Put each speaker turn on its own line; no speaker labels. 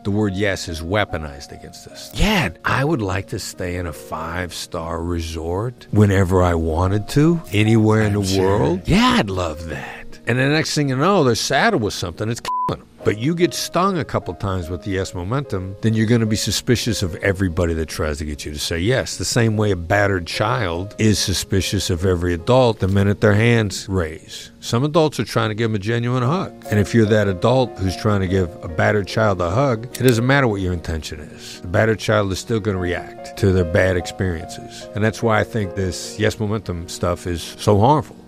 the word yes is weaponized against us. Yeah, I would like to stay in a 5-star resort whenever I wanted to, anywhere in the world. Yeah, I'd love that. And the next thing you know, they're saddled with something that's killing them. But you get stung a couple times with the yes momentum, then you're going to be suspicious of everybody that tries to get you to say yes. The same way a battered child is suspicious of every adult the minute their hands raise. Some adults are trying to give them a genuine hug. And if you're that adult who's trying to give a battered child a hug, it doesn't matter what your intention is. The battered child is still going to react to their bad experiences. And that's why I think this yes momentum stuff is so harmful.